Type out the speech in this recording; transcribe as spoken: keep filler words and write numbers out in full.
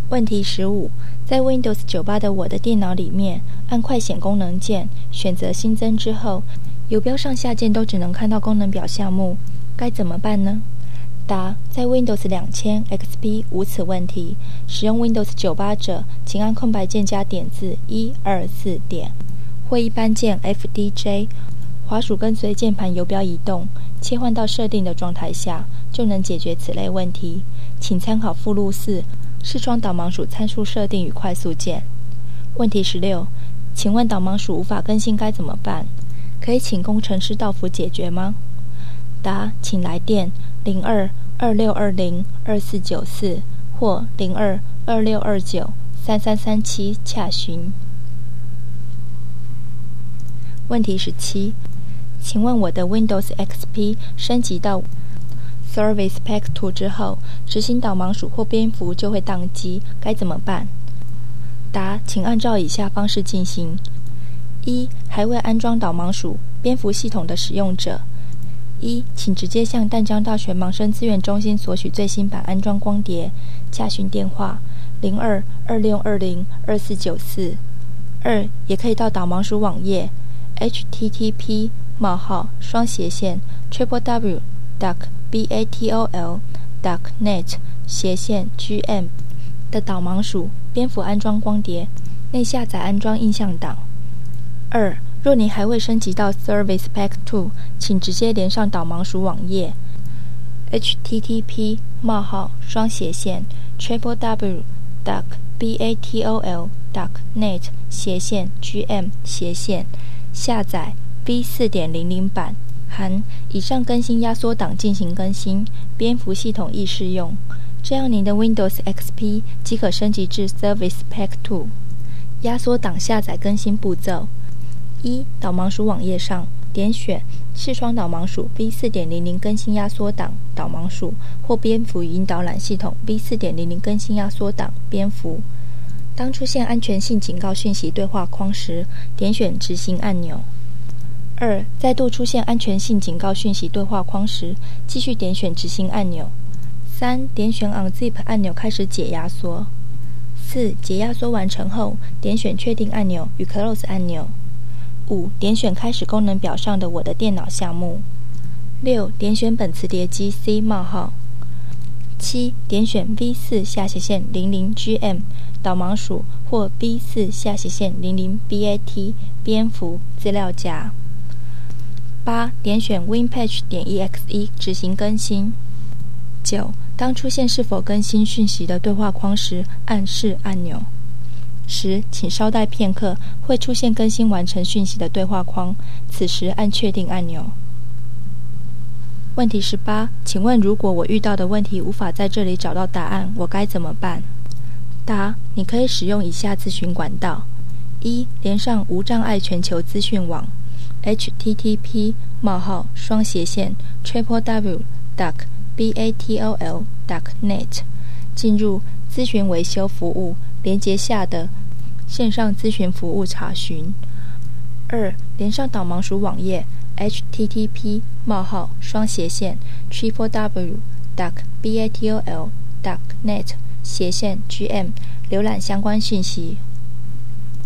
问题十五，在 Windows 九十八的我的电脑里面，按快显功能键，选择新增之后，游标上下键都只能看到功能表项目，该怎么办呢？答：在 Windows 两千 X P 无此问题。使用 Windows 九十八者，请按空白键加点字一二四点，或一般键 F D J， 滑鼠跟随键盘游标移动，切换到设定的状态下，就能解决此类问题。请参考附录四。视窗导盲鼠参数设定与快速键。问题十六，请问导盲鼠无法更新该怎么办？可以请工程师到府解决吗？答：请来电零二二六二零二四九四或零二二六二九三三三七洽询。问题十七，请问我的 Windows X P 升级到Service Pack 二之后，执行导盲鼠或蝙蝠就会宕机，该怎么办？答：请按照以下方式进行：一、还未安装导盲鼠、蝙蝠系统的使用者，一、请直接向淡江大学盲生资源中心索取最新版安装光碟，洽询电话零二二六二零二四九四。二、也可以到导盲鼠网页 H T T P 冒号双斜线 triple w dot batol dot net 斜线 gm 的导盲鼠蝙蝠安装光碟，内下载安装映像档。二、若您还未升级到 Service Pack 二，请直接连上导盲鼠网页 H T T P 冒号双斜线 triple w dot batol dot net 斜线 gm 斜线下载 V 四点零零 版，含以上更新压缩档进行更新，蝙蝠系统亦适用。这样您的 Windows X P 即可升级至 Service Pack 二。压缩档下载更新步骤：一、导盲鼠网页上点选视窗导盲鼠 V 四点零零 更新压缩档导盲鼠或蝙蝠语音导览系统 V 四点零零 更新压缩档蝙蝠。当出现安全性警告讯息对话框时，点选执行按钮。二、再度出现安全性警告讯息对话框时，继续点选执行按钮。三、点选 Unzip 按钮开始解压缩。四、解压缩完成后，点选确定按钮与 Close 按钮。五、点选开始功能表上的我的电脑项目。六、点选本磁碟机 C 冒号。七、点选 V 四 下斜线零零 G M 导盲鼠或 V 四 下斜线零零 B A T 蝙蝠资料夹。八、点选 WinPatch 点 E X E 执行更新。九、当出现是否更新讯息的对话框时，按是按钮。十、请稍待片刻，会出现更新完成讯息的对话框，此时按确定按钮。问题十八，请问如果我遇到的问题无法在这里找到答案，我该怎么办？答：你可以使用以下咨询管道：一、连上无障碍全球资讯网 H T T P 冒号双斜线 triple w dot batol dot net 进入咨询维修服务连结下的线上咨询服务查询。二、连上导盲鼠网页 H T T P 冒号双斜线 triple w dot batol dot net 斜线 gm 浏览相关讯息。